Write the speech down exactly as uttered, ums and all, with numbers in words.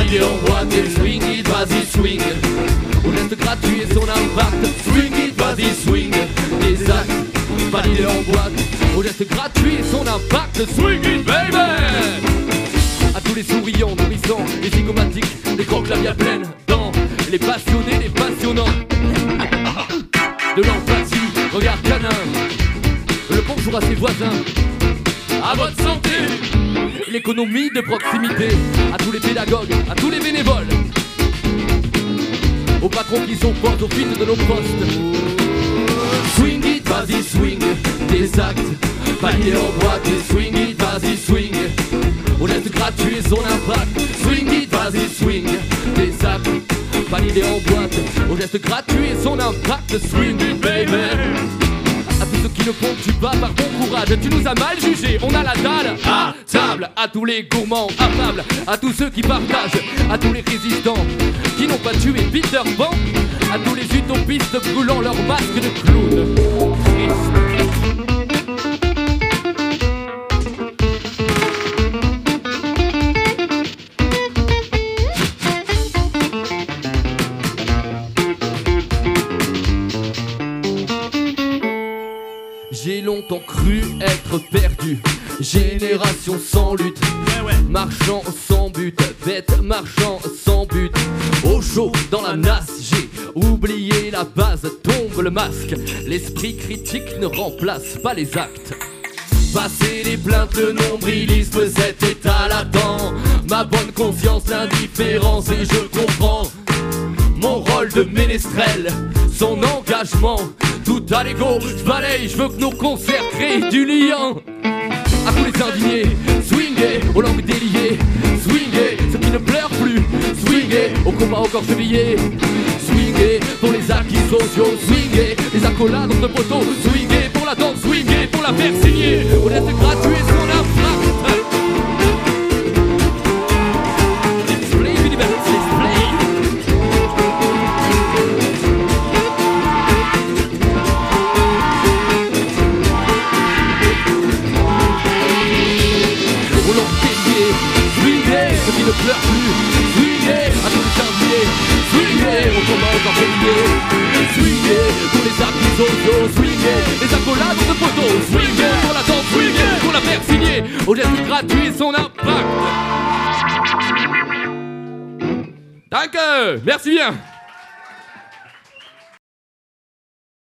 validé en boîte et swing it, vas-y swing. Au geste gratuit et son impact, swing it, vas-y swing. Des actes validés en boîte, au geste gratuit et son impact, swing it baby. À tous les souriants, nourrissants, les zygomatiques, les crocs labiales pleines dents, les passionnés, les passionnants. De l'empathie, regard canin, le bonjour à ses voisins. À votre santé. L'économie de proximité, à tous les pédagogues, à tous les bénévoles, aux patrons qui s'opposent aux fuites de nos postes. Swing it, vas-y swing, des actes validés en boîte et swing it, vas-y swing. Au geste gratuit et son impact, swing it, vas-y swing. Des actes validés en boîte, au geste gratuit et son impact, swing it baby. À tous ceux qui ne ponctuent pas par bon courage, tu nous as mal jugés, on a la dalle à table. À tous les gourmands affables, à tous ceux qui partagent, à tous les résistants qui n'ont pas tué Peter Pan, à tous les utopistes brûlant leur masque de clown. J'ai longtemps cru être perdu, génération sans lutte, marchant sans but, bête marchant sans but. Au chaud dans la nasse, j'ai oublié la base, tombe le masque. L'esprit critique ne remplace pas les actes. Passer les plaintes, le nombrilisme, cet état latent. Ma bonne conscience, l'indifférence et je comprends mon rôle de ménestrel, son engagement. Tout à l'ego, j'balaye, j'veux que nos concerts créent du lien. À tous les indignés, swingez, aux langues déliées, swingez, ceux qui ne pleurent plus, swingez, au combat encore chevillé, swingez, pour les acquis sociaux, swingez, les accolades de poteaux, swingez, pour la danse, swingez, pour la faire signer, au geste gratuit et son impact. Ne pleure plus, swingez, à tous les janvier, swingez, au combat encore février, swingez, pour les acquis sociaux, swingez, les accolades de poteaux, swingez, pour la danse, swingez, pour la faire signer, au geste gratuit son impact. Danke, merci bien.